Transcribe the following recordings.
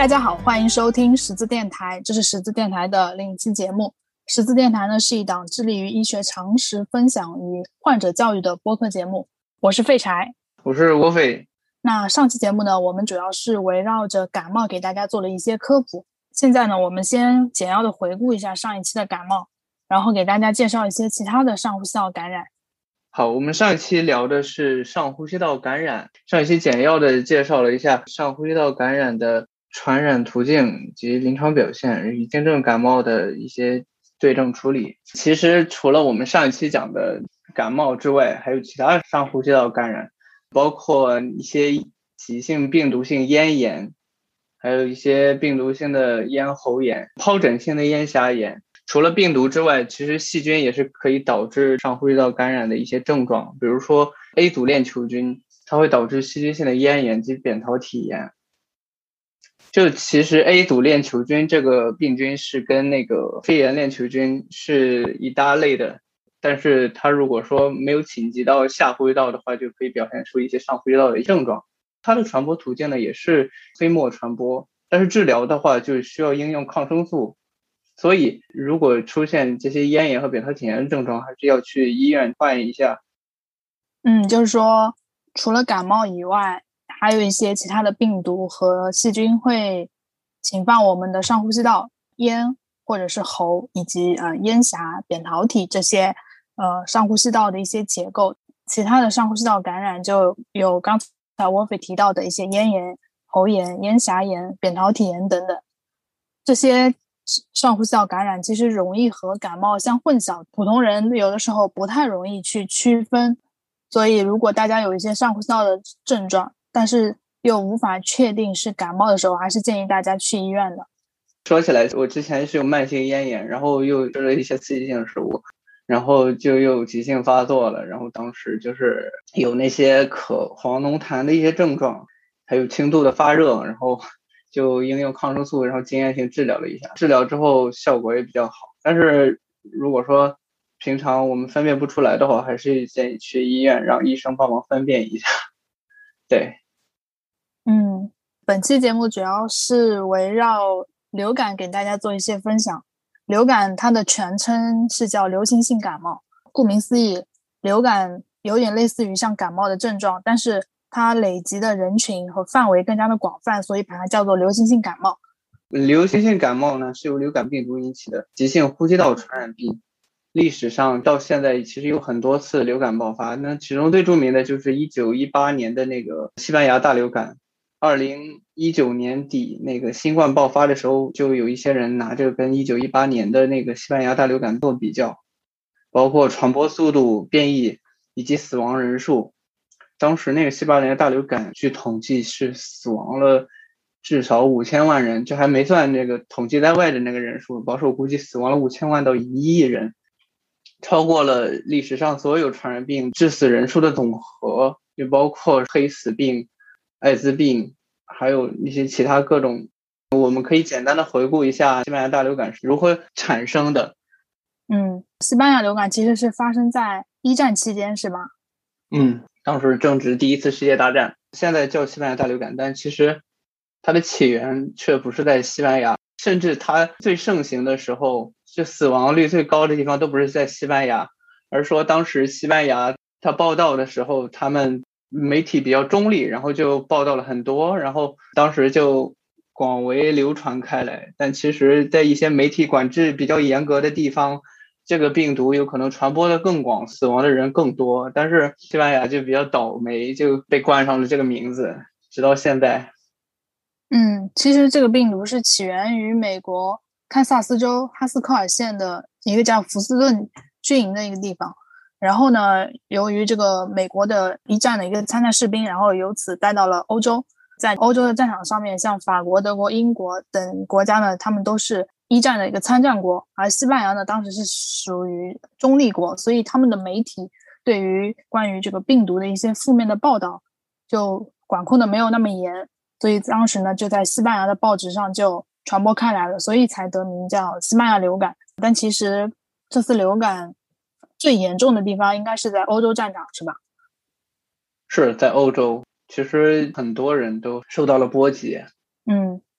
大家好，欢迎收听十字电台，这是十字电台的另一期节目。十字电台呢是一档致力于医学常识分享与患者教育的播客节目。我是废柴， 我是窝匪。 那上期节目呢，我们主要是围绕着感冒给大家做了一些科普。现在呢，我们先简要的回顾一下上一期的感冒，然后给大家介绍一些其他的上呼吸道感染。 好，我们上一期聊的是上呼吸道感染，上一期简要的介绍了一下上呼吸道感染的传染途径及临床表现与轻症感冒的一些对症处理。其实除了我们上一期讲的感冒之外，还有其他上呼吸道感染，包括一些急性病毒性咽炎，还有一些病毒性的咽喉炎、疱疹性的咽峡炎。除了病毒之外，其实细菌也是可以导致上呼吸道感染的一些症状，比如说 A 组链球菌，它会导致细菌性的咽炎及扁桃体炎。就其实 A 组链球菌这个病菌是跟那个肺炎链球菌是一大类的，但是它如果说没有侵及到下呼吸道的话，就可以表现出一些上呼吸道的症状。它的传播途径呢也是飞沫传播，但是治疗的话就需要应用抗生素。所以如果出现这些咽炎和扁桃体炎的症状，还是要去医院看一下。 就是说除了感冒以外，还有一些其他的病毒和细菌会侵犯我们的上呼吸道、咽或者是喉以及咽峡、扁桃体这些上呼吸道的一些结构。其他的上呼吸道感染就有刚才窝斐提到的一些咽炎、喉炎、咽峡炎、扁桃体炎等等。这些上呼吸道感染其实容易和感冒相混淆，普通人有的时候不太容易去区分。所以如果大家有一些上呼吸道的症状，但是又无法确定是感冒的时候，还是建议大家去医院的。 说起来，我之前是有慢性咽炎，然后又吃了一些刺激性食物，然后就又急性发作了，然后当时就是有那些咳、黄脓痰的一些症状，还有轻度的发热，然后就应用抗生素，然后经验性治疗了一下，治疗之后效果也比较好。但是如果说平常我们分辨不出来的话，还是建议去医院让医生帮忙分辨一下。对， 本期节目主要是围绕流感给大家做一些分享。流感它的全称是叫流行性感冒，顾名思义，流感有点类似于像感冒的症状，但是它累积的人群和范围更加的广泛，所以把它叫做流行性感冒。 流行性感冒呢是由流感病毒引起的急性呼吸道传染病。历史上到现在其实有很多次流感爆发，那其中最著名的就是1918年的那个西班牙大流感。2019年底那个新冠爆发的时候，就有一些人拿这个跟1918年的那个西班牙大流感做比较，包括传播速度、变异以及死亡人数。当时那个西班牙大流感据统计是死亡了至少5000万人，这还没算那个统计在外的那个人数，保守估计死亡了5000万到1亿人，超过了历史上所有传染病致死人数的总和，就包括黑死病、艾滋病，还有一些其他各种。我们可以简单的回顾一下西班牙大流感是如何产生的。 西班牙流感其实是发生在一战期间，是吧？ 当时正值第一次世界大战，现在叫西班牙大流感，但其实它的起源却不是在西班牙，甚至它最盛行的时候，就死亡率最高的地方都不是在西班牙，而说当时西班牙它报道的时候，他们媒体比较中立，然后就报道了很多，然后当时就广为流传开来。但其实在一些媒体管制比较严格的地方，这个病毒有可能传播的更广，死亡的人更多，但是西班牙就比较倒霉，就被冠上了这个名字，直到现在。 其实这个病毒是起源于美国堪萨斯州哈斯科尔县的一个叫福斯顿军营的一个地方。然后呢，由于这个美国的一战的一个参战士兵，然后由此带到了欧洲，在欧洲的战场上面，像法国、德国、英国等国家呢，他们都是一战的一个参战国，而西班牙呢，当时是属于中立国，所以他们的媒体对于关于这个病毒的一些负面的报道就管控的没有那么严，所以当时呢，就在西班牙的报纸上就传播开来了，所以才得名叫西班牙流感。但其实这次流感最严重的地方应该是在欧洲战场，是吧？ 是在欧洲，其实很多人都受到了波及。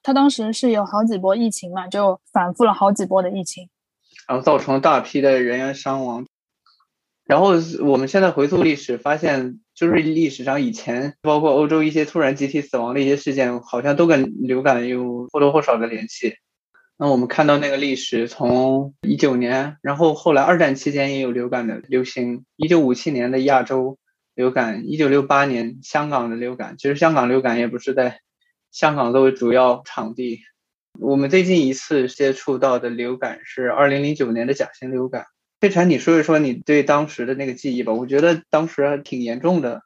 它当时是有好几波疫情嘛，就反复了好几波的疫情， 然后造成大批的人员伤亡。然后我们现在回溯历史，发现就是历史上以前包括欧洲一些突然集体死亡的一些事件，好像都跟流感有或多或少的联系。那我们看到那个历史，从19年，然后后来二战期间也有流感的流行，1957年的亚洲流感，1968年香港的流感，其实香港流感也不是在香港作为主要场地。我们最近一次接触到的流感是2009年的甲型流感。佩禅，你说一说你对当时的那个记忆吧，我觉得当时还挺严重的。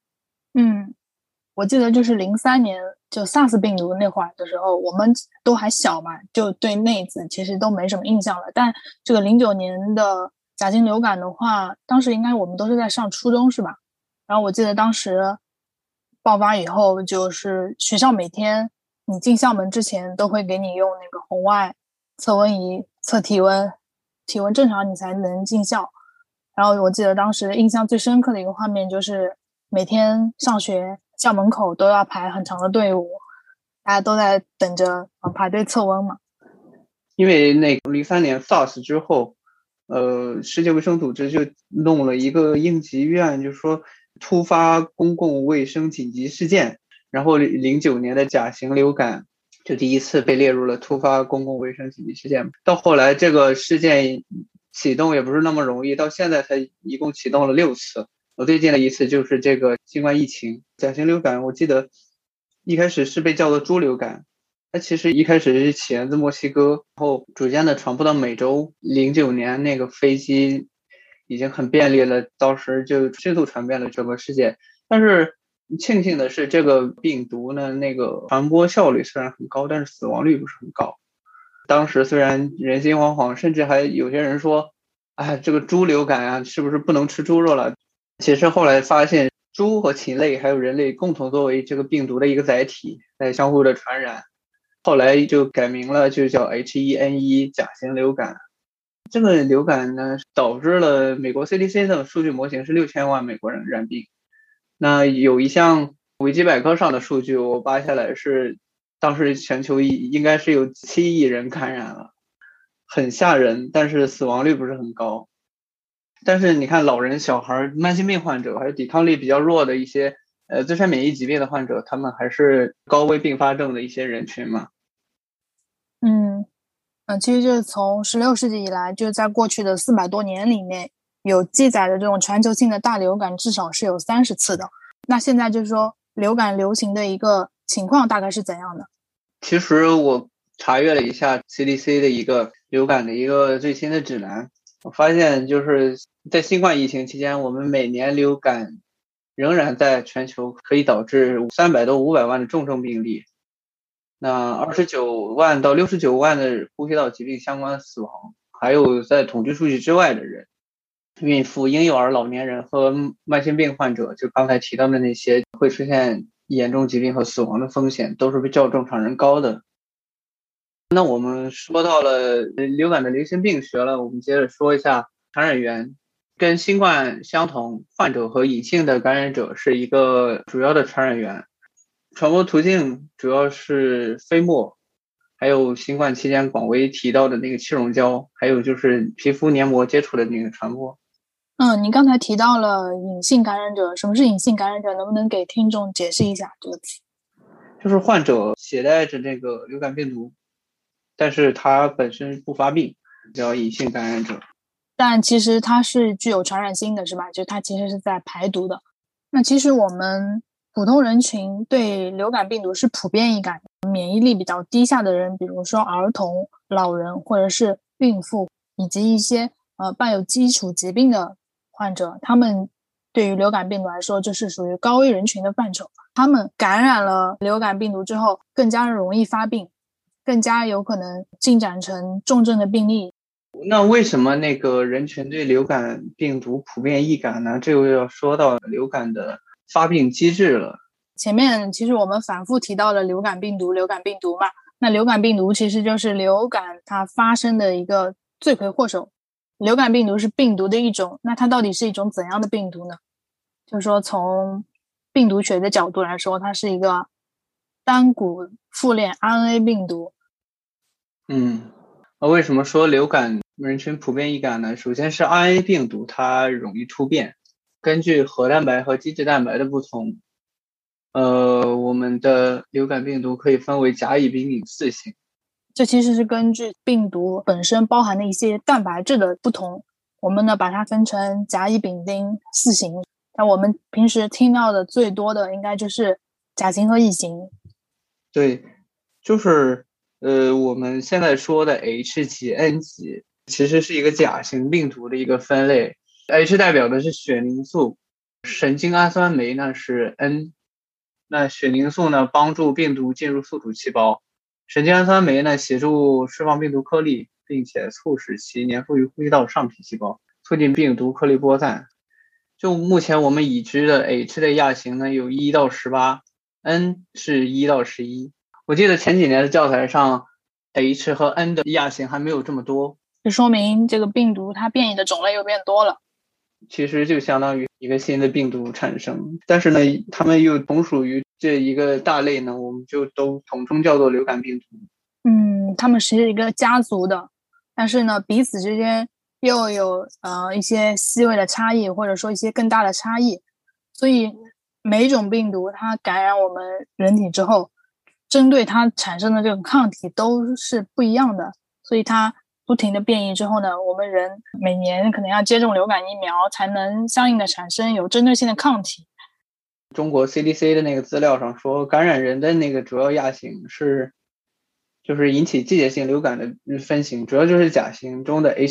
我记得就是03年就 SARS 病毒那会儿的时候，我们都还小嘛，就对那次其实都没什么印象了。但这个09年的甲型流感的话，当时应该我们都是在上初中是吧？然后我记得当时爆发以后，就是学校每天你进校门之前都会给你用那个红外测温仪测体温，体温正常你才能进校。然后我记得当时印象最深刻的一个画面就是每天上学校门口都要排很长的队伍，大家都在等着排队测温嘛。 因为那个03年 SARS 之后，世界卫生组织就弄了一个应急预案，就是说突发公共卫生紧急事件。然后09年的甲型流感就第一次被列入了突发公共卫生紧急事件。到后来这个事件启动也不是那么容易，到现在才一共启动了6次。我最近的一次就是这个新冠疫情。甲型流感我记得一开始是被叫做猪流感，它其实一开始是起源自墨西哥，然后逐渐的传播到美洲。09年那个飞机已经很便利了，当时就迅速传遍了整个世界。但是庆幸的是，这个病毒呢，那个传播效率虽然很高，但是死亡率不是很高。当时虽然人心惶惶，甚至还有些人说，哎，这个猪流感啊，是不是不能吃猪肉了？其实后来发现，猪和禽类还有人类共同作为这个病毒的一个载体，在相互的传染。后来就改名了，就叫 H1N1 甲型流感。这个流感呢，导致了美国 CDC 的数据模型是6000万美国人染病。那有一项维基百科上的数据，我扒下来是当时全球应该是有7亿人感染了，很吓人，但是死亡率不是很高。但是你看老人、小孩、慢性病患者，还有抵抗力比较弱的一些自身免疫疾病的患者，他们还是高危并发症的一些人群嘛。 其实就是从16世纪以来，就是在过去的400多年里面，有记载的这种全球性的大流感至少是有30次的。那现在就是说流感流行的一个情况大概是怎样的？ 其实我查阅了一下 CDC 的一个流感的一个最新的指南，我发现就是在新冠疫情期间，我们每年流感仍然在全球可以导致300多500万的重症病例，那29万到69万的呼吸道疾病相关死亡，还有在统计数据之外的人，孕妇、婴幼儿、老年人和慢性病患者，就刚才提到的那些会出现严重疾病和死亡的风险，都是比较正常人高的。那我们说到了流感的流行病学了，我们接着说一下传染源。跟新冠相同，患者和隐性的感染者是一个主要的传染源。传播途径主要是飞沫，还有新冠期间广为提到的那个气溶胶，还有就是皮肤黏膜接触的那个传播。 你刚才提到了隐性感染者，什么是隐性感染者？能不能给听众解释一下这个词？ 就是患者携带着这个流感病毒，但是他本身不发病，叫隐性感染者。 但其实它是具有传染性的，是吧？就它其实是在排毒的。那其实我们普通人群对流感病毒是普遍易感，免疫力比较低下的人，比如说儿童、老人或者是孕妇，以及一些伴有基础疾病的患者，他们对于流感病毒来说就是属于高危人群的范畴。他们感染了流感病毒之后，更加容易发病，更加有可能进展成重症的病例。 那为什么那个人群对流感病毒普遍易感呢？这又要说到流感的发病机制了。 前面其实我们反复提到了流感病毒嘛，那流感病毒其实就是流感它发生的一个罪魁祸首。流感病毒是病毒的一种，那它到底是一种怎样的病毒呢？就是说从病毒学的角度来说，它是一个单股复链 RNA 病毒。 为什么说流感人群普遍易感呢？首先是 RNA 病毒它容易突变，根据核蛋白和基质蛋白的不同，我们的流感病毒可以分为甲乙丙丁4型。 这其实是根据病毒本身包含的一些蛋白质的不同，我们呢把它分成甲乙丙丁4型。但我们平时听到的最多的应该就是甲型和乙型。 对，就是我们现在说的 H 级、N 级，其实是一个甲型病毒的一个分类。H 代表的是血凝素，神经氨酸酶呢是 N。那血凝素呢帮助病毒进入宿主细胞，神经氨酸酶呢协助释放病毒颗粒，并且促使其粘附于呼吸道上皮细胞，促进病毒颗粒播散。就目前我们已知的 H 类亚型呢有1到18，N 是1到11。我记得前几年的教材上 H 和 N 的亚型还没有这么多， 就说明这个病毒它变异的种类又变多了。 其实就相当于一个新的病毒产生，但是呢它们又同属于这一个大类呢，我们就都统称叫做流感病毒。 它们是一个家族的，但是呢彼此之间又有一些细微的差异，或者说一些更大的差异，所以每一种病毒它感染我们人体之后，针对它产生的这种抗体都是不一样的，所以它不停的变异之后呢，我们人每年可能要接种流感疫苗才能相应的产生有针对性的抗体。 中国 CDC 的那个资料上说，感染人的那个主要亚型就是引起季节性流感的分型，主要就是甲型中的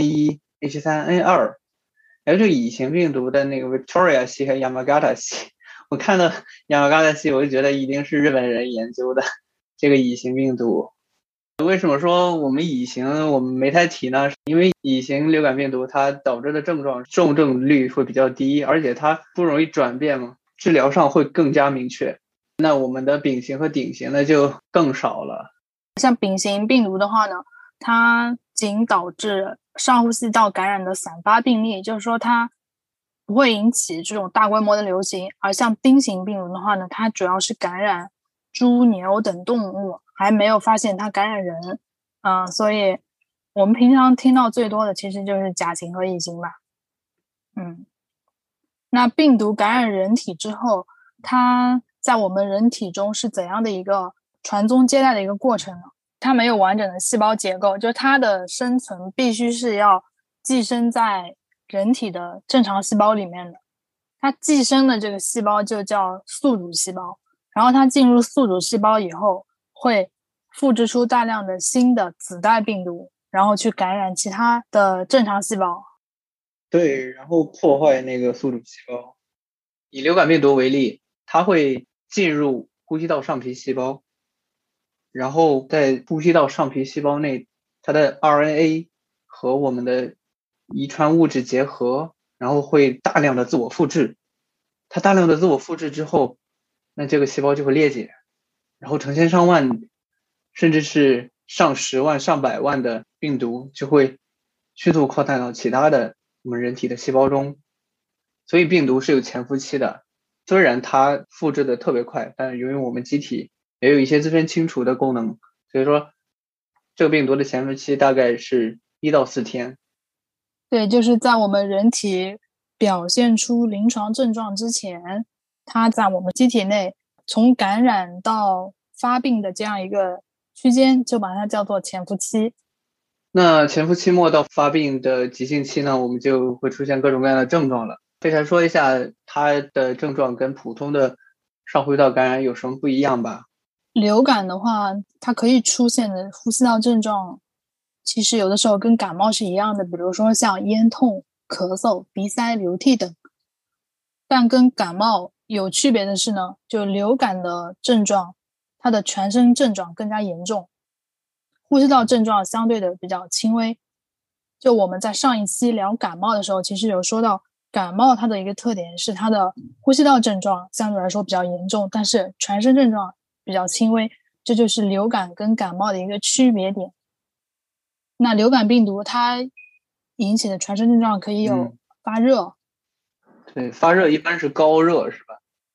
H1N1、H3N2，还有这个乙型病毒的那个 Victoria 系和 Yamagata 系。我看到 Yamagata 系，我就觉得一定是日本人研究的这个乙型病毒。为什么说我们乙型我们没太提呢？因为乙型流感病毒它导致的症状重症率会比较低，而且它不容易转变嘛，治疗上会更加明确。那我们的丙型和丁型呢就更少了。 像丙型病毒的话呢，它仅导致上呼吸道感染的散发病例，就是说它不会引起这种大规模的流行。而像丁型病毒的话呢，它主要是感染猪、牛等动物，还没有发现它感染人。所以我们平常听到最多的其实就是甲型和乙型吧。那病毒感染人体之后，它在我们人体中是怎样的一个传宗接代的一个过程呢？它没有完整的细胞结构，就是它的生存必须是要寄生在人体的正常细胞里面的。它寄生的这个细胞就叫宿主细胞，然后它进入宿主细胞以后，会复制出大量的新的子代病毒，然后去感染其他的正常细胞。 对，然后破坏那个宿主细胞。以流感病毒为例，它会进入呼吸道上皮细胞，然后在呼吸道上皮细胞内，它的 RNA 和我们的遗传物质结合，然后会大量的自我复制。它大量的自我复制之后，那这个细胞就会裂解，然后成千上万，甚至是上10万、上百万的病毒就会迅速扩散到其他的我们人体的细胞中。所以病毒是有潜伏期的，虽然它复制的特别快，但是由于我们机体也有一些自身清除的功能，所以说这个病毒的潜伏期大概是1到4天。 对，就是在我们人体表现出临床症状之前，它在我们机体内从感染到发病的这样一个区间，就把它叫做潜伏期。 那潜伏期末到发病的急性期呢，我们就会出现各种各样的症状了。非常说一下它的症状跟普通的上呼吸道感染有什么不一样吧。 流感的话，它可以出现的呼吸道症状，其实有的时候跟感冒是一样的，比如说像咽痛、咳嗽、鼻塞、流涕等。但跟感冒有区别的是呢，就流感的症状，它的全身症状更加严重，呼吸道症状相对的比较轻微。就我们在上一期聊感冒的时候，其实有说到感冒它的一个特点是它的呼吸道症状相对来说比较严重，但是全身症状比较轻微，这就是流感跟感冒的一个区别点。那流感病毒它引起的全身症状可以有发热， 对，发热一般是高热是吧？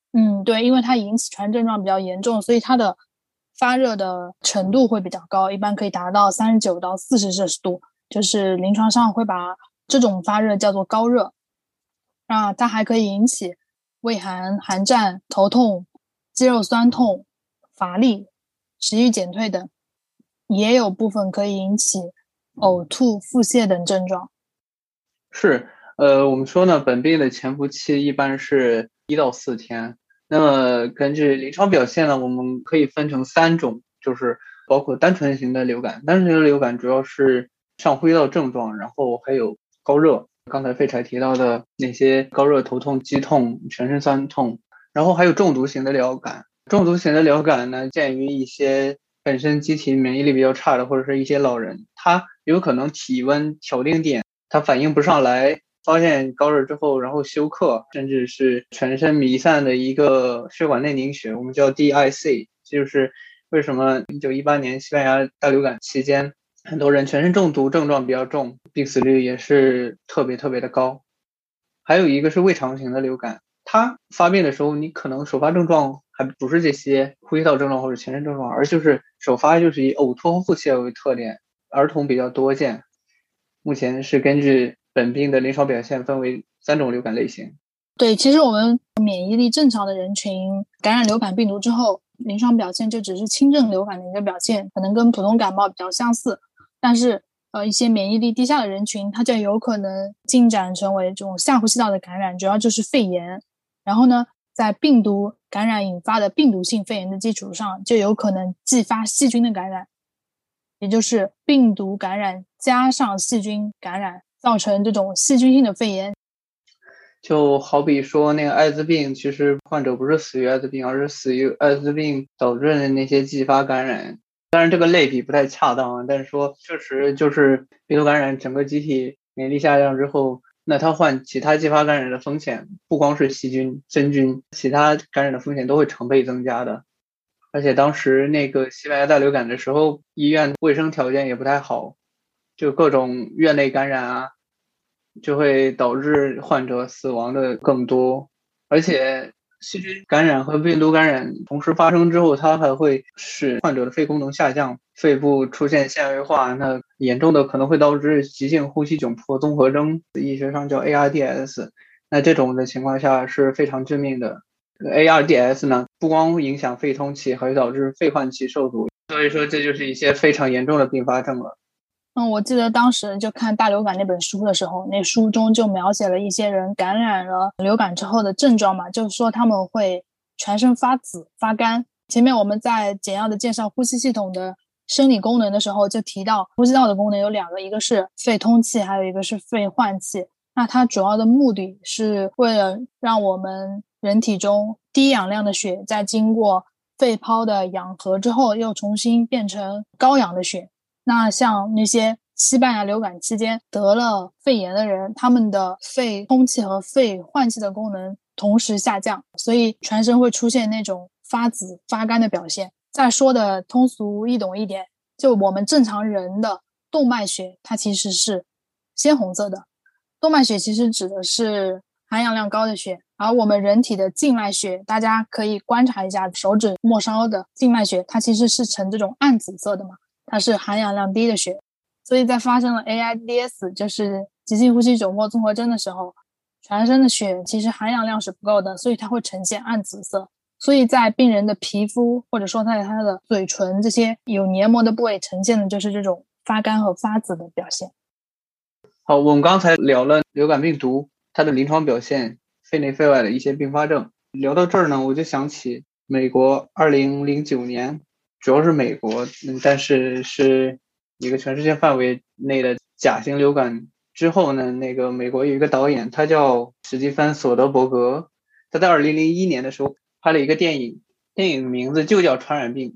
对，因为它引起传染症状比较严重，所以它的发热的程度会比较高，一般可以达到39到40摄氏度，就是临床上会把这种发热叫做高热。它还可以引起畏寒、寒战、头痛、肌肉酸痛、乏力、食欲减退等，也有部分可以引起呕吐、腹泻等症状。 是，我们说呢，本病的潜伏期一般是1到4天。那么根据临床表现呢，我们可以分成3种，就是包括单纯型的流感。单纯型的流感主要是上呼吸道症状，然后还有高热，刚才废柴提到的那些高热、头痛、肌痛、全身酸痛，然后还有中毒型的流感。中毒型的流感呢，鉴于一些本身机体免疫力比较差的，或者是一些老人，他有可能体温调定点他反应不上来，发现高热之后，然后休克，甚至是全身弥散的一个血管内凝血，我们叫 DIC， 就是为什么1918年西班牙大流感期间，很多人全身中毒症状比较重，病死率也是特别特别的高。还有一个是胃肠型的流感，它发病的时候，你可能首发症状还不是这些呼吸道症状或者全身症状，而就是首发就是以呕吐和腹泻为特点，儿童比较多见。目前是根据本病的临床表现分为3种流感类型。 对，其实我们免疫力正常的人群感染流感病毒之后，临床表现就只是轻症流感的一个表现，可能跟普通感冒比较相似。但是一些免疫力低下的人群，它就有可能进展成为这种下呼吸道的感染，主要就是肺炎。然后呢，在病毒感染引发的病毒性肺炎的基础上，就有可能继发细菌的感染，也就是病毒感染加上细菌感染，造成这种细菌性的肺炎。 就好比说那个艾滋病，其实患者不是死于艾滋病，而是死于艾滋病导致的那些继发感染。当然这个类比不太恰当啊，但是说确实就是病毒感染整个机体免疫力下降之后，那他患其他继发感染的风险，不光是细菌、真菌，其他感染的风险都会成倍增加的。而且当时那个西班牙大流感的时候，医院卫生条件也不太好，就各种院内感染啊，就会导致患者死亡的更多。而且细菌感染和病毒感染同时发生之后，它还会使患者的肺功能下降，肺部出现纤维化，那严重的可能会导致急性呼吸窘迫综合征，医学上叫 ARDS。那这种的情况下是非常致命的。ARDS 呢，不光影响肺通气，还会导致肺换气受阻，所以说这就是一些非常严重的并发症了。 我记得当时就看大流感那本书的时候，那书中就描写了一些人感染了流感之后的症状嘛，就是说他们会全身发紫、发干。前面我们在简要的介绍呼吸系统的生理功能的时候，就提到呼吸道的功能有2个，一个是肺通气，还有一个是肺换气。那它主要的目的是为了让我们人体中低氧量的血在经过肺泡的氧合之后，又重新变成高氧的血。那像那些西班牙流感期间得了肺炎的人，他们的肺通气和肺换气的功能同时下降，所以全身会出现那种发紫发干的表现。再说的通俗易懂一点，就我们正常人的动脉血它其实是鲜红色的，动脉血其实指的是含氧量高的血，而我们人体的静脉血，大家可以观察一下手指末梢的静脉血，它其实是呈这种暗紫色的嘛，它是含氧量低的血。所以在发生了 AIDS 就是急性呼吸窘迫综合征的时候，全身的血其实含氧量是不够的，所以它会呈现暗紫色。所以在病人的皮肤或者说在他的嘴唇这些有黏膜的部位呈现的就是这种发干和发紫的表现。 好，我们刚才聊了流感病毒它的临床表现，肺内肺外的一些并发症。聊到这儿呢，我就想起美国2009年，主要是美国，但是是一个全世界范围内的甲型流感之后呢，那个美国有一个导演，他叫史蒂芬·索德伯格，他在2001年的时候拍了一个电影，电影名字就叫《传染病》。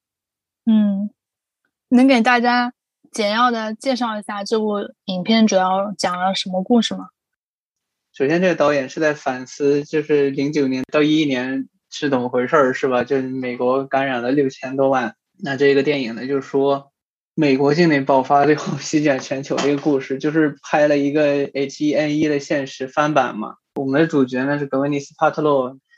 能给大家简要的介绍一下这部影片主要讲了什么故事吗？ 首先这个导演是在反思，就是09年到11年是怎么回事是吧？就是美国感染了6000多万。那这个电影呢，就是说美国境内爆发最后席卷全球的一个故事，就是拍了一个 H1N1 的现实翻版嘛。我们的主角呢是格温妮斯·帕特洛，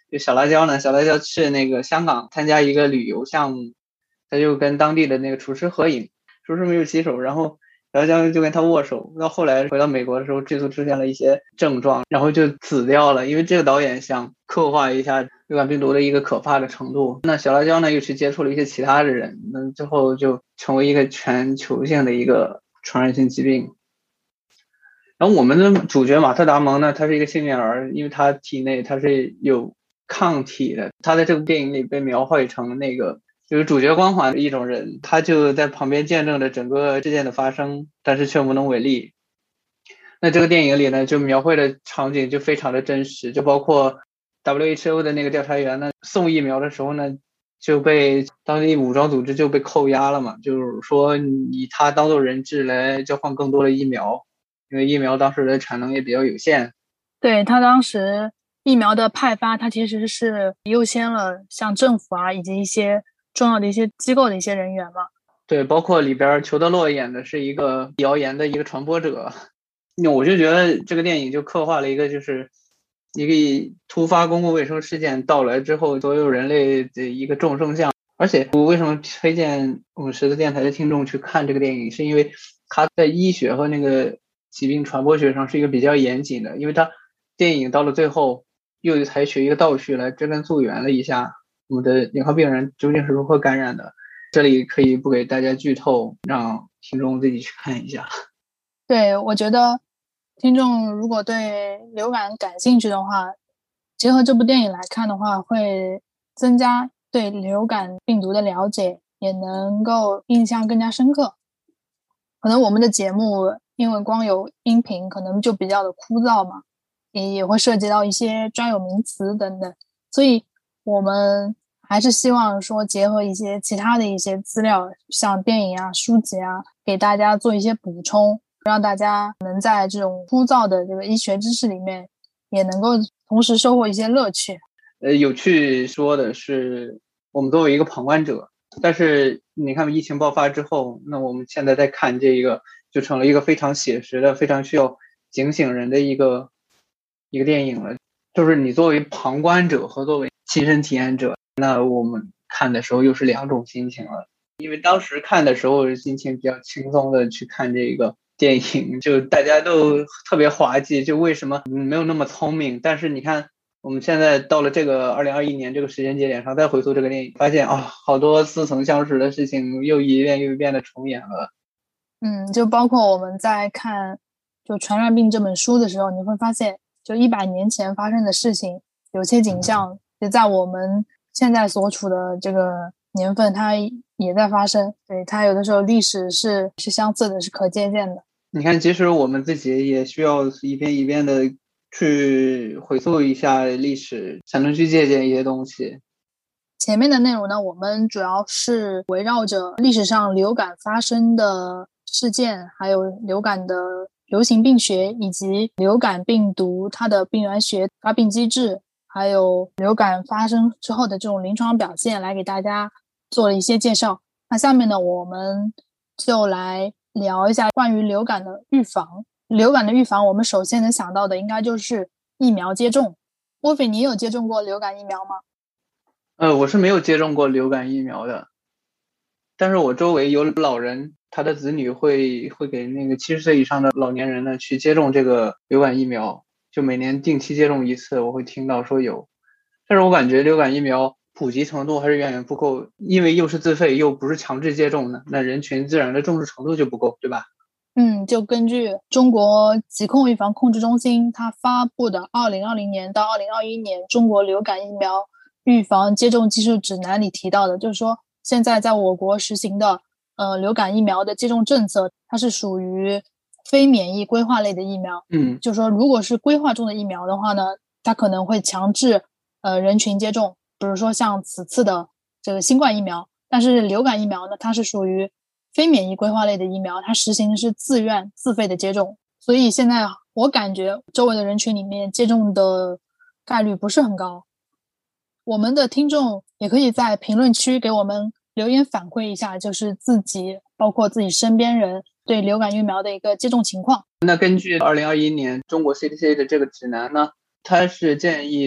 就小辣椒呢，小辣椒去那个香港参加一个旅游项目，他就跟当地的那个厨师合影，厨师没有洗手，然后小辣椒就跟他握手。到后来回到美国的时候，这次出现了一些症状，然后就死掉了。因为这个导演想刻画一下流感病毒的一个可怕的程度。那小辣椒呢又去接触了一些其他的人，那最后就成为一个全球性的一个传染性疾病。然后我们的主角马特·达蒙呢，他是一个幸运儿，因为他体内他是有抗体的。他在这个电影里被描绘成那个就是主角光环的一种人，他就在旁边见证着整个事件的发生，但是却无能为力。那这个电影里呢，就描绘的场景就非常的真实，就包括 WHO 的那个调查员呢，送疫苗的时候呢，就被当地武装组织就被扣押了嘛，就是说以他当做人质来交换更多的疫苗。因为疫苗当时的产能也比较有限。 对，他当时疫苗的派发，他其实是优先了像政府啊以及一些重要的一些机构的一些人员嘛。 对，包括里边裘德洛演的是一个谣言的一个传播者。我就觉得这个电影就刻画了一个就是一个突发公共卫生事件到来之后，所有人类的一个众生相。而且我为什么推荐我们十字电台的听众去看这个电影，是因为他在医学和那个疾病传播学上是一个比较严谨的，因为他电影到了最后又采取一个倒叙来追根溯源了一下我们的联合病人究竟是如何感染的。这里可以不给大家剧透，让听众自己去看一下。 对，我觉得听众如果对流感感兴趣的话，结合这部电影来看的话，会增加对流感病毒的了解，也能够印象更加深刻。可能我们的节目因为光有音频可能就比较的枯燥嘛，也会涉及到一些专有名词等等，所以我们还是希望说结合一些其他的一些资料，像电影啊、书籍啊，给大家做一些补充，让大家能在这种枯燥的这个医学知识里面也能够同时收获一些乐趣。 有趣说的是我们作为一个旁观者，但是你看疫情爆发之后，那我们现在在看这个就成了一个非常写实的非常需要警醒人的一个电影了。就是你作为旁观者和作为亲身体验者，那我们看的时候又是两种心情了。因为当时看的时候心情比较轻松的去看这个电影，就大家都特别滑稽，就为什么没有那么聪明。但是你看我们现在到了这个2021年这个时间节点上再回溯这个电影，发现好多似曾相识的事情又一遍又一遍的重演了。 就包括我们在看就《传染病》这本书的时候，你会发现就100年前发生的事情，有些景象也在我们现在所处的这个年份它也在发生。对，它有的时候历史是相似的，是可借鉴的。 你看即使我们自己也需要一遍一遍的去回溯一下历史，才能去借鉴一些东西。 前面的内容呢，我们主要是围绕着历史上流感发生的事件，还有流感的流行病学，以及流感病毒它的病原学、发病机制，还有流感发生之后的这种临床表现，来给大家做了一些介绍。那下面呢，我们就来聊一下关于流感的预防。流感的预防，我们首先能想到的应该就是疫苗接种。沃菲，你有接种过流感疫苗吗？ 我是没有接种过流感疫苗的，但是我周围有老人，他的子女会给那个70岁以上的老年人呢去接种这个流感疫苗，就每年定期接种一次，我会听到说有。但是我感觉流感疫苗普及程度还是远远不够，因为又是自费又不是强制接种的，那人群自然的重视程度就不够，对吧？ 就根据中国疾控预防控制中心它发布的2020年到2021年中国流感疫苗预防接种技术指南里提到的，就是说现在在我国实行的流感疫苗的接种政策，它是属于非免疫规划类的疫苗。就是说如果是规划中的疫苗的话呢，它可能会强制人群接种，比如说像此次的这个新冠疫苗。但是流感疫苗呢，它是属于非免疫规划类的疫苗，它实行的是自愿自费的接种，所以现在我感觉周围的人群里面接种的概率不是很高。我们的听众也可以在评论区给我们留言反馈一下，就是自己包括自己身边人对流感疫苗的一个接种情况。 那根据2021年中国 CDC 的这个指南呢，它是建议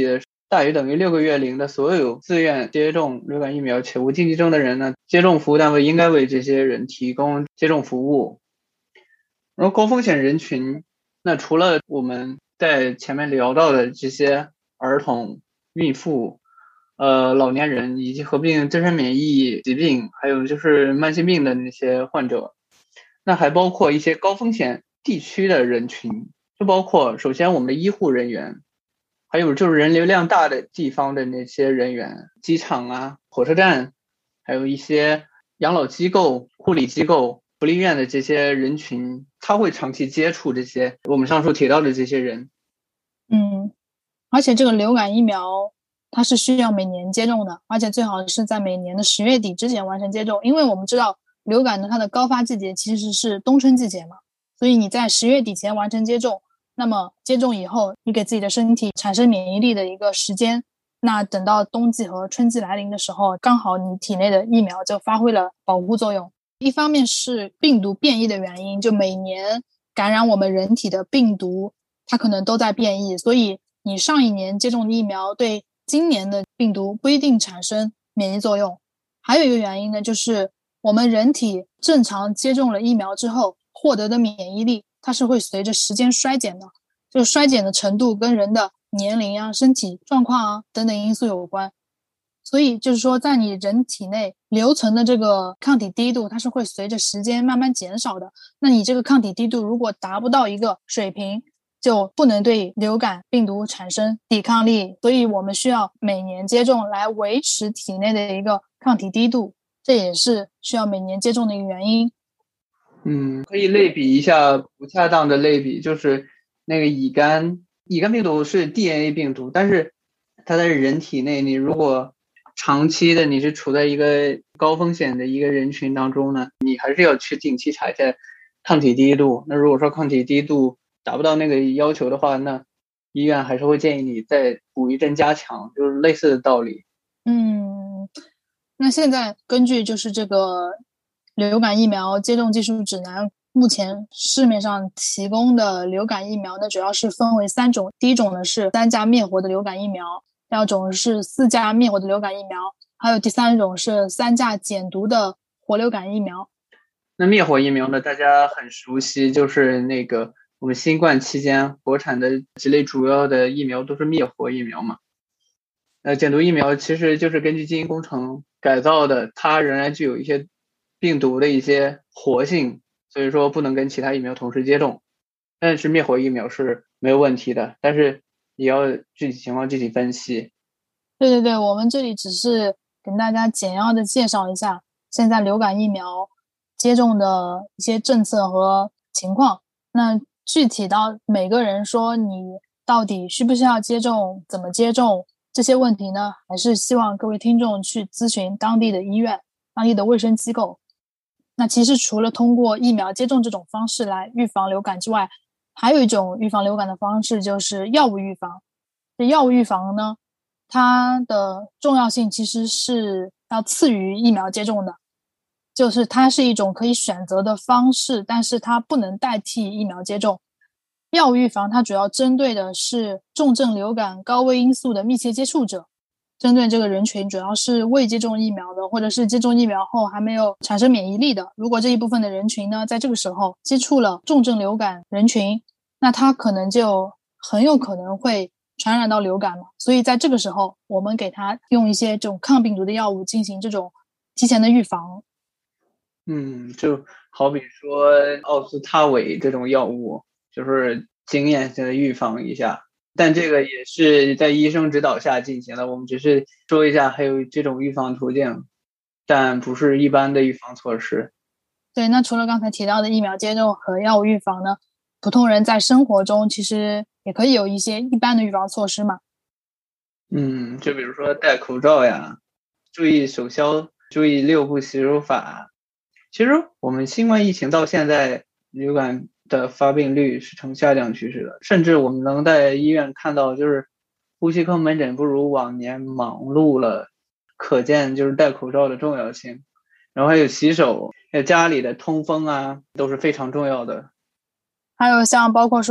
大于等于6个月龄的所有自愿接种流感疫苗且无禁忌症的人呢，接种服务单位应该为这些人提供接种服务。然后高风险人群，那除了我们在前面聊到的这些儿童、孕妇、老年人以及合并自身免疫疾病，还有就是慢性病的那些患者，那还包括一些高风险地区的人群，就包括首先我们的医护人员，还有就是人流量大的地方的那些人员，机场啊、火车站，还有一些养老机构、护理机构、福利院的这些人群，他会长期接触这些我们上述提到的这些人。 而且这个流感疫苗它是需要每年接种的，而且最好是在每年的10月底之前完成接种，因为我们知道流感的它的高发季节其实是冬春季节嘛，所以你在10月底前完成接种，那么接种以后你给自己的身体产生免疫力的一个时间，那等到冬季和春季来临的时候，刚好你体内的疫苗就发挥了保护作用。一方面是病毒变异的原因，就每年感染我们人体的病毒它可能都在变异，所以你上一年接种的疫苗对今年的病毒不一定产生免疫作用。还有一个原因呢，就是我们人体正常接种了疫苗之后获得的免疫力，它是会随着时间衰减的，这个衰减的程度跟人的年龄啊、身体状况啊等等因素有关。所以就是说，在你人体内留存的这个抗体低度，它是会随着时间慢慢减少的。那你这个抗体低度如果达不到一个水平，就不能对流感病毒产生抵抗力。所以我们需要每年接种来维持体内的一个抗体低度，这也是需要每年接种的一个原因。 可以类比一下不恰当的类比，就是那个乙肝病毒是 DNA 病毒，但是它在人体内，你如果长期的你是处在一个高风险的一个人群当中呢，你还是要去定期查一下抗体低度。那如果说抗体低度达不到那个要求的话，那医院还是会建议你再补一针加强，就是类似的道理。 那现在根据就是这个流感疫苗接种技术指南，目前市面上提供的流感疫苗呢，主要是分为3种。第一种呢是3价灭活的流感疫苗，第二种是4价灭活的流感疫苗，还有第3种是3价减毒的活流感疫苗。 那灭活疫苗呢，大家很熟悉，就是那个我们新冠期间国产的几类主要的疫苗都是灭活疫苗嘛。减毒疫苗其实就是根据基因工程改造的，它仍然具有一些病毒的一些活性，所以说不能跟其他疫苗同时接种。但是灭活疫苗是没有问题的，但是也要具体情况具体分析。 对，我们这里只是跟大家简要的介绍一下现在流感疫苗接种的一些政策和情况。那具体到每个人说你到底需不需要接种，怎么接种，这些问题呢，还是希望各位听众去咨询当地的医院、当地的卫生机构。那其实除了通过疫苗接种这种方式来预防流感之外，还有一种预防流感的方式就是药物预防。这药物预防呢，它的重要性其实是要次于疫苗接种的，就是它是一种可以选择的方式，但是它不能代替疫苗接种。药物预防它主要针对的是重症流感高危因素的密切接触者，针对这个人群主要是未接种疫苗的，或者是接种疫苗后还没有产生免疫力的。如果这一部分的人群呢，在这个时候接触了重症流感人群，那他可能就很有可能会传染到流感嘛。所以在这个时候，我们给他用一些这种抗病毒的药物进行这种提前的预防。 就好比说奥司他韦这种药物，就是经验性的预防一下，但这个也是在医生指导下进行的。我们只是说一下还有这种预防途径，但不是一般的预防措施。 对，那除了刚才提到的疫苗接种和药物预防呢，普通人在生活中其实也可以有一些一般的预防措施嘛。 就比如说戴口罩呀，注意手消，注意6步洗手法。其实我们新冠疫情到现在，流感的发病率是呈下降趋势的，甚至我们能在医院看到，就是呼吸科门诊不如往年忙碌了，可见就是戴口罩的重要性。然后还有洗手，还有家里的通风啊，都是非常重要的。 还有像包括说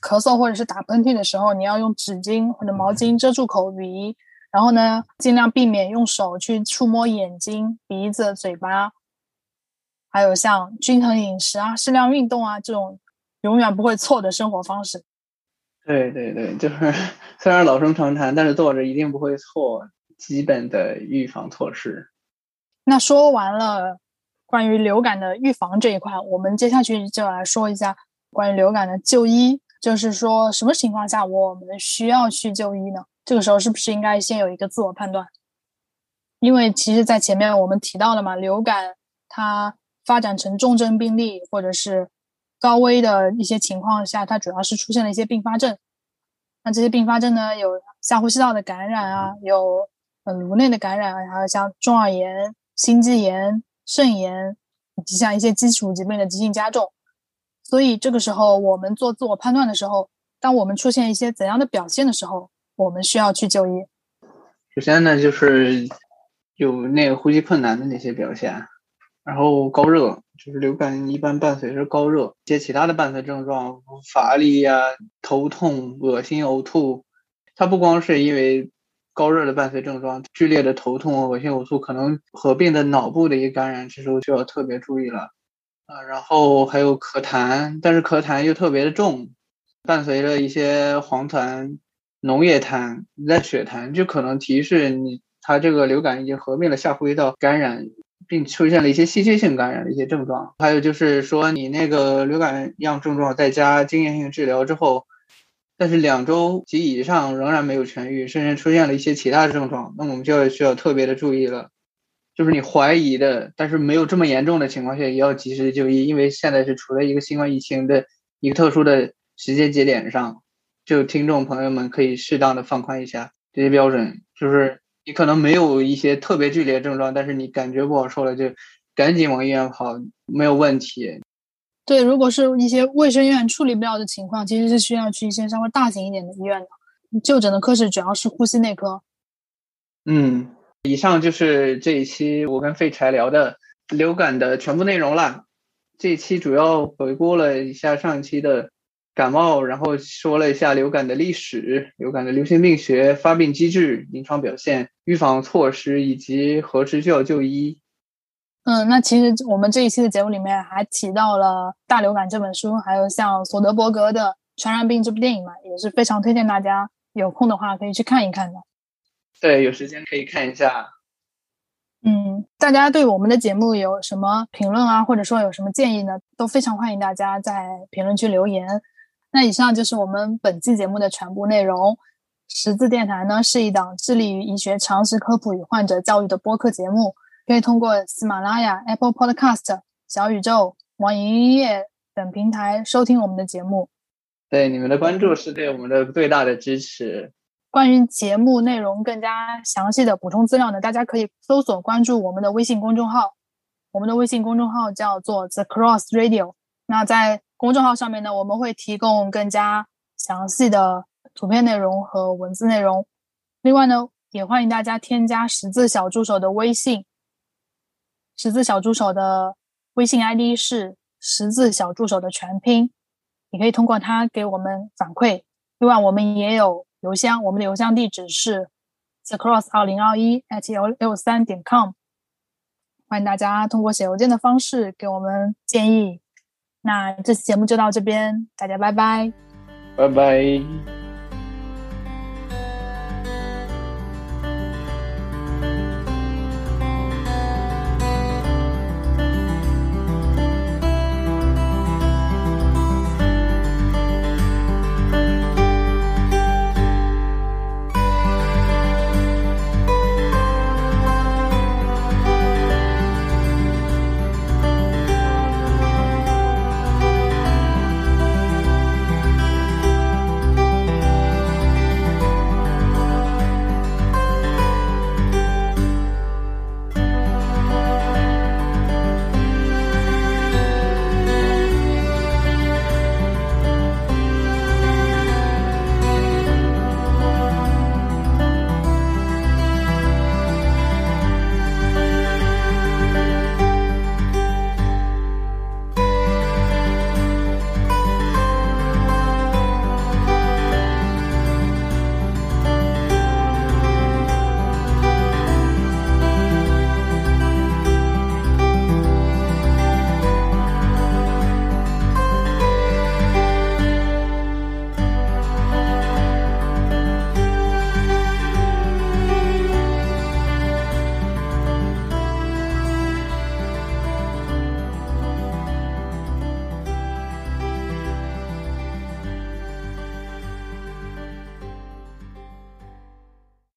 咳嗽或者是打喷嚏的时候，你要用纸巾或者毛巾遮住口鼻，然后呢，尽量避免用手去触摸眼睛、鼻子、嘴巴，还有像均衡饮食啊、适量运动啊这种永远不会错的生活方式。 对对对，就是虽然老生常谈，但是做着一定不会错，基本的预防措施。 那说完了关于流感的预防这一块，我们接下去就来说一下关于流感的就医，就是说什么情况下我们需要去就医呢？这个时候是不是应该先有一个自我判断？因为其实在前面我们提到了嘛，流感它发展成重症病例或者是高危的一些情况下，它主要是出现了一些并发症。那这些并发症呢，有下呼吸道的感染啊，有颅内的感染，还有像中耳炎、心肌炎、肾炎，以及像一些基础疾病的急性加重。所以这个时候我们做自我判断的时候，当我们出现一些怎样的表现的时候，我们需要去就医。 首先呢，就是有那个呼吸困难的那些表现，然后高热，就是流感一般伴随着高热，一些其他的伴随症状，乏力呀、头痛、恶心、呕吐。它不光是因为高热的伴随症状，剧烈的头痛、恶心、呕吐可能合并的脑部的一个感染，这时候就要特别注意了。然后还有咳痰，但是咳痰又特别的重，伴随着一些黄痰、脓液痰、在血痰，就可能提示它这个流感已经合并了下呼吸道感染，并出现了一些稀缺性感染的一些症状。还有就是说，你那个流感样症状再加经验性治疗之后，但是2周及以上仍然没有痊愈，甚至出现了一些其他的症状，那我们就需要特别的注意了。就是你怀疑的，但是没有这么严重的情况下，也要及时就医，因为现在是处在一个新冠疫情的一个特殊的时间节点上，就听众朋友们可以适当的放宽一下这些标准，就是你可能没有一些特别剧烈的症状，但是你感觉不好受了，就赶紧往医院跑，没有问题。 对，如果是一些卫生院处理不了的情况，其实是需要去一些稍微大型一点的医院的。就诊的科室主要是呼吸内科。 以上就是这一期我跟废柴聊的流感的全部内容了。这一期主要回顾了一下上一期的感冒，然后说了一下流感的历史、流感的流行病学、发病机制、临床表现、预防措施以及何时需要就医。 那其实我们这一期的节目里面还提到了《大流感》这本书，还有像索德伯格的《传染病》这部电影嘛，也是非常推荐大家有空的话可以去看一看的。 对，有时间可以看一下。 大家对我们的节目有什么评论啊，或者说有什么建议呢，都非常欢迎大家在评论区留言。那以上就是我们本期节目的全部内容。识字电台呢是一档致力于医学常识科普与患者教育的播客节目，可以通过喜马拉雅、Apple Podcast、小宇宙、网易云音乐等平台收听我们的节目。 对，你们的关注是对我们的最大的支持。 关于节目内容更加详细的补充资料呢，大家可以搜索关注我们的微信公众号，我们的微信公众号叫做 The Cross Radio。 那在公众号上面呢，我们会提供更加详细的图片内容和文字内容。另外呢，也欢迎大家添加识字小助手的微信，识字小助手的微信 ID 是识字小助手的全拼，你可以通过它给我们反馈。另外我们也有邮箱，我们的邮箱地址是 thecross2021@163.com， 欢迎大家通过写邮件的方式给我们建议。那这期节目就到这边，大家拜拜。 拜拜。